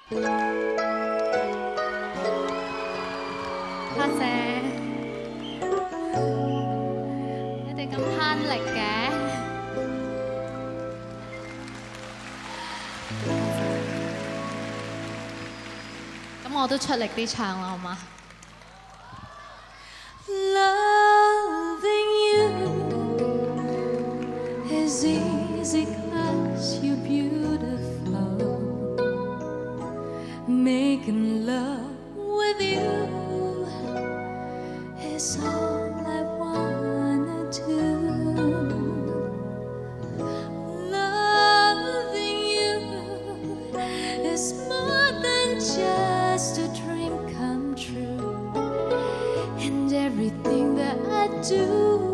多謝你哋咁慳力嘅。咁我都出力啲唱啦，好嗎？Loving you is easy 'cause you're beautiful. Making love with you is all I wanna do. Loving you is more than just a dream come true. And everything that I do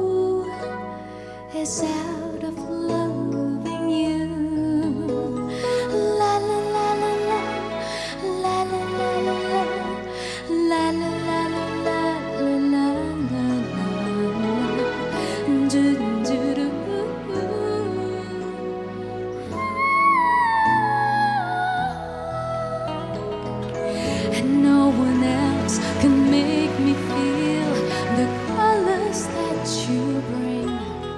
is out of loving you. La la la la la, la la la la la, la la la la la, la la la la, do do do. And no one else can make me feel the colors that you bring.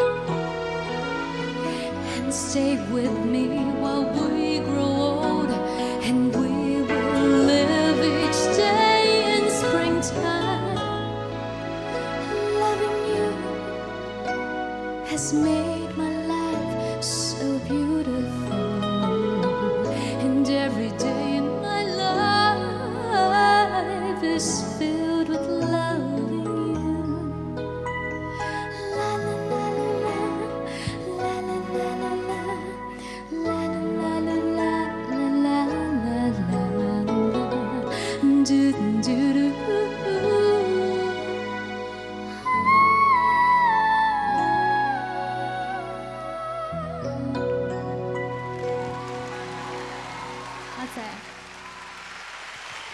And stay with me while we grow old, and we will live each day in springtime. Loving you has made my life so beautiful, and every day in my life is filled with loving you. La la la la la, la la la la la, la la la la la, la la la la, do do do. That's it.